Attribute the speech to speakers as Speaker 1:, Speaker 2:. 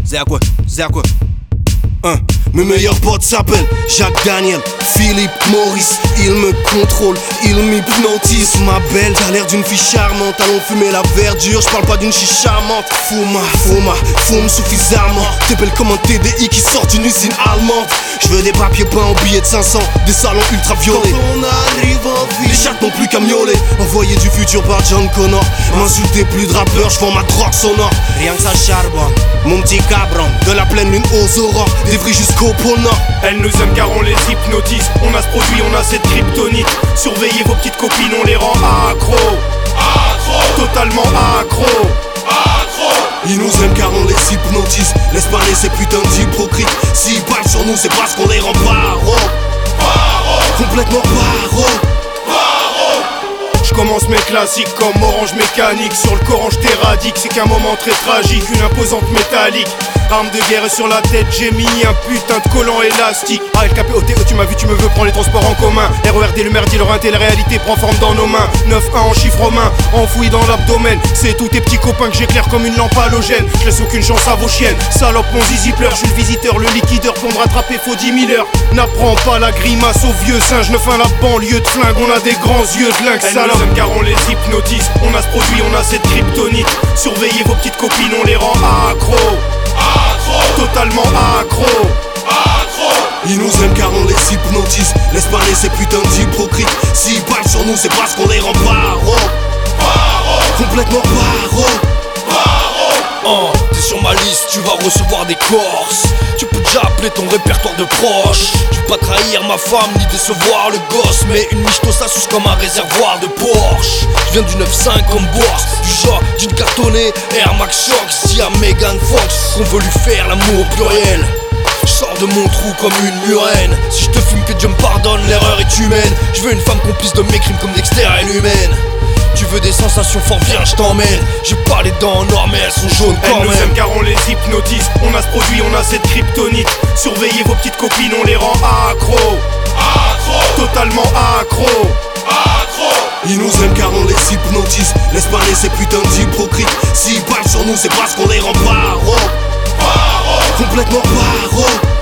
Speaker 1: C'est à quoi?
Speaker 2: Mes meilleurs potes s'appellent Jacques Daniel, Philippe, Maurice. Ils me contrôlent, ils m'hypnotisent. Ma belle, t'as l'air d'une fille charmante. Allons fumer la verdure, j'parle pas d'une chicha charmante. Fume suffisamment. T'es belle comme un TDI qui sort d'une usine allemande. Je veux des papiers peints en billets de 500, des salons ultraviolets. Quand on arrive en ville, les chats n'ont plus qu'à miauler. Envoyé du futur par John Connor. M'insultez plus de rappeurs, j'vends ma drogue sonore.
Speaker 1: Rien que ça charbonne, mon petit cabron.
Speaker 2: De la pleine lune aux aurores, des vrilles jusqu'au pôle Nord.
Speaker 3: Elles nous aiment car on les hypnotise. On a ce produit, on a cette kryptonite. Surveillez vos petites copines, on les rend accro. Totalement accro.
Speaker 2: Ils nous aiment car on les hypnotise. Laisse parler ces putains d'hypocrites. S'ils parlent sur nous, c'est parce qu'on les rend paro. Complètement paro.
Speaker 3: Je commence mes classiques comme Orange Mécanique. Sur le Coran je t'éradique, c'est qu'un moment très tragique. Une imposante métallique, arme de guerre sur la tête. J'ai mis un putain de collant élastique. ALKPOTE, tu m'as vu, tu me veux, prends les transports en commun. RERD, le merdier, leur la réalité prend forme dans nos mains. 9-1 en chiffre romain, enfoui dans l'abdomen. C'est tous tes petits copains que j'éclaire comme une lampe halogène. Je laisse aucune chance à vos chiennes. Salope, mon zizi pleure, je suis le visiteur, le liquideur. Pour me rattraper faut 10 000 heures. N'apprends pas la grimace aux vieux singes. 9-1 la banlieue de flingue, on a des grands yeux de lynx. Salope, car on les hypnotise. On a ce produit, on a cette kryptonite. Surveillez vos petites copines, on les rend accro. Totalement accro.
Speaker 2: Ils nous aiment car on les hypnotise. Laisse parler ces putains d'hypocrites. S'ils parlent sur nous, c'est parce qu'on les rend paro. Complètement paro.
Speaker 4: T'es sur ma liste, tu vas recevoir des corses. Tu peux déjà appeler ton répertoire de proches. Je veux pas trahir ma femme ni décevoir le gosse, mais une michto ça suce comme un réservoir de Porsche. Je viens du 9-5 comme bourse, du genre d'une cartonnée Air Max Shox. Si à Megan Fox qu'on veut lui faire l'amour au pluriel, je sors de mon trou comme une murène. Si je te fume que Dieu me pardonne, l'erreur est humaine. Je veux une femme complice de mes crimes comme Dexter et l'humaine. Tu veux des sensations fortes, viens je t'emmène. J'ai pas les dents en or mais elles sont jaunes quand même.
Speaker 3: Elles nous aiment car on les hypnotise. On a ce produit, on a cette kryptonite. Surveillez vos petites copines, on les rend accro. Totalement accro.
Speaker 2: Ils nous aiment car on les hypnotise. Laisse parler ces putains d'hypocrites. S'ils parlent sur nous, c'est parce qu'on les rend paro. Complètement paro.